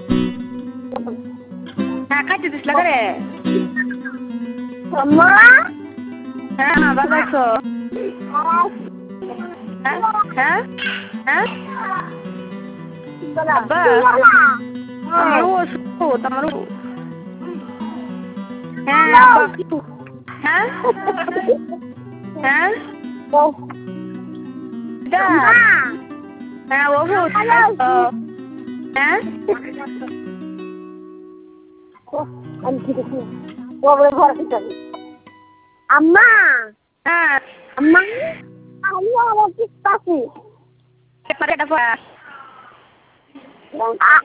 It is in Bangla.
হ্যাঁ খাইতে দিস লাগে রে আম্মা হ্যাঁ ভালো আছো হ্যাঁ হ্যাঁ হ্যাঁ আব্বা আমারও ওষুধ আমারও হ্যাঁ আব্বা হ্যাঁ হ্যাঁ হ্যাঁ ওষুধ হ্যাঁ আম্মা হ্যাঁ আম্মা আমি আমার কি পাচ্ছি পেপারে